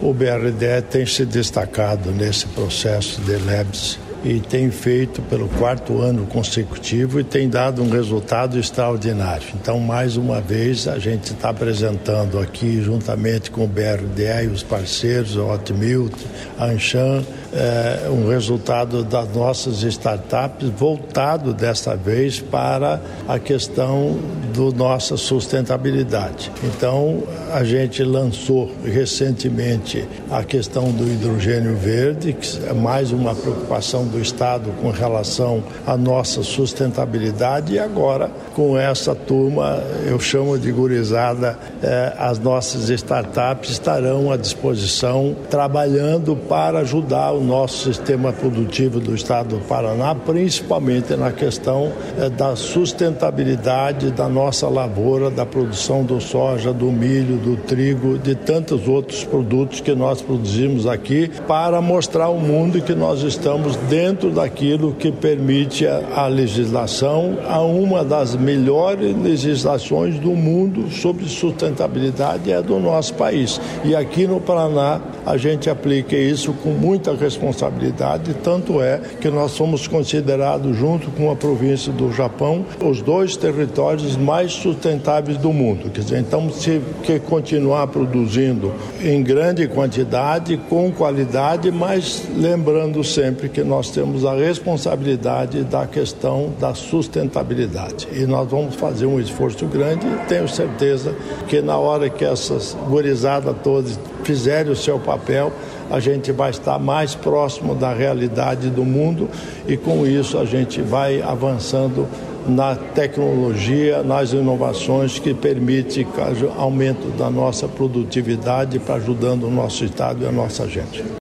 o BRDE tem se destacado nesse processo de Labs e tem feito pelo 4º ano consecutivo e tem dado um resultado extraordinário. Então, mais uma vez, a gente está apresentando aqui, juntamente com o BRDE e os parceiros, a Hotmilk, a Anshan, um resultado das nossas startups voltado desta vez para a questão da nossa sustentabilidade. Então, a gente lançou recentemente a questão do hidrogênio verde, que é mais uma preocupação do Estado com relação à nossa sustentabilidade, e agora, com essa turma, eu chamo de gurizada, as nossas startups estarão à disposição, trabalhando para ajudar o nosso sistema produtivo do Estado do Paraná, principalmente na questão da sustentabilidade da nossa lavoura, da produção do soja, do milho, do trigo, de tantos outros produtos que nós produzimos aqui, para mostrar ao mundo que nós estamos dentro daquilo que permite a legislação, a uma das melhores legislações do mundo sobre sustentabilidade é do nosso país. E aqui no Paraná a gente aplica isso com muita responsabilidade, tanto é que nós somos considerados, junto com a província do Japão, os 2 territórios mais sustentáveis do mundo. Quer dizer, então, se continuar produzindo em grande quantidade, com qualidade, mas lembrando sempre que nós temos a responsabilidade da questão da sustentabilidade. E nós vamos fazer um esforço grande e tenho certeza que na hora que essas gurizadas todas fizerem o seu papel, a gente vai estar mais próximo da realidade do mundo e com isso a gente vai avançando na tecnologia, nas inovações que permitem o aumento da nossa produtividade para ajudando o nosso Estado e a nossa gente.